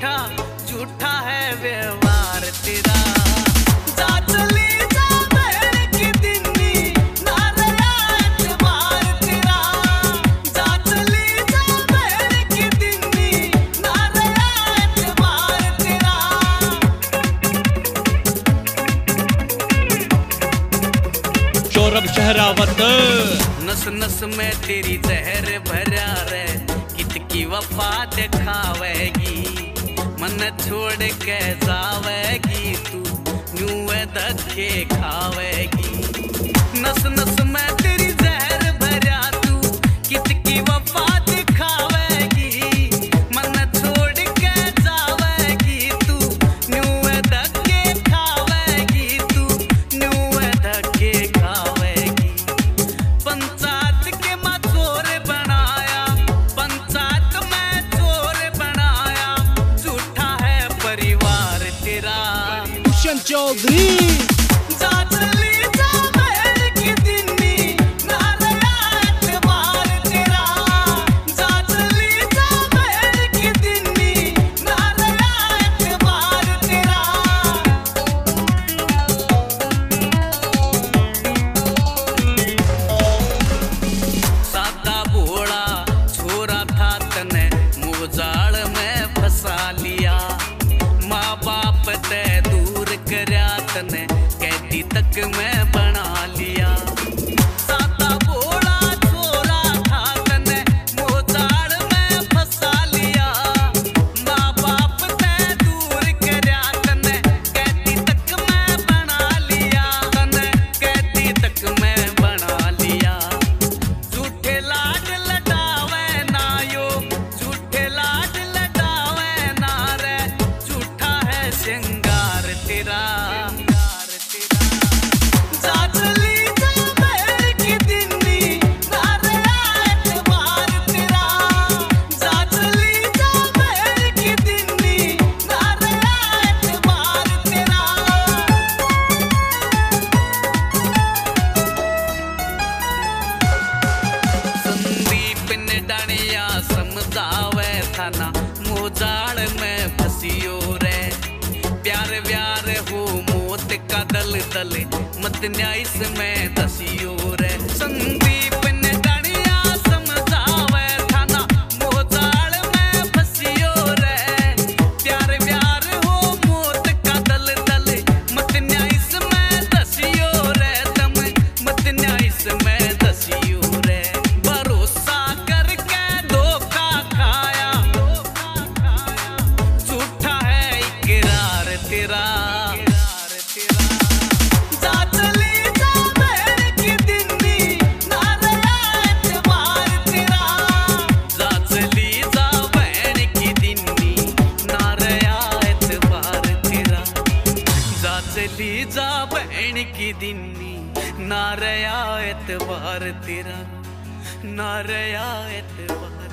झूठा झूठा है व्यवहार तेरा। जा चली जा बहन की दिन्नी ना रहा एतबार तेरा। जा चली जा बहन की दिन्नी ना रहा एतबार तेरा। शोरब शहरावत नस नस में तेरी जहर भरा रे कितकी वफा दिखावेगी। मन छोड़ के जावेगी तू यूं धक्के खावेगी। नस नस में तेरी जहर भरा तू कितकी वफा दिखावेगी। मन छोड़ के जावेगी तू यूं धक्के खावेगी। तू यूं धक्के खावेगी। पंचायत के मैं चोर बनाया। पंचायत में चोर बनाया। झूठा है परिवार तेरा। भूषण चौधरी जा चली जा बहन की दिन्नी ना रहा एतबार तेरा। जा चली जा बहन की दिन्नी ना रहा एतबार तेरा। सादा भोला छोरा था तने मुजाल में फंसा लिया। माँ बाप ते दूर करया तने कैदी तक में बना लिया। सादा भोला छोरा था तने मुजाल में फंसा लिया। माँ बाप ते दूर करया तने कैदी तक में बना लिया। तने कैदी तक में बना लिया। झूठे लाड लटावे ना यो झूठे लाड लटावे ना रे। झूठा है श्रृंगार तेरा। जा चली जा बहन की दिन्नी ना रहा एतबार तेरा। जा चली जा बहन की दिन्नी ना रहा एतबार तेरा। संदीप ने डानिया समझावे थाना मोजाल में फसियो रे। प्यार व्यार हो मौत का दल दल मत न्याय में दसियो रे। संदीप ने डानिया समझावे थाना मोजाल में फसियो रे। प्यार व्यार हो मौत का दल दल मत न्याय में दसियो रे। तम मत न्याय में दसियो रे। भरोसा करके धोखा खाया। झूठा है इकरार तेरा। जा चली जा बहन की दिन्नी ना रहा एतबार तेरा। जा चली जा बहन की दिन्नी ना रहा एतबार तेरा। जा चली जा बहन की दिन्नी ना रहा एतबार तेरा। ना रहा एतबार।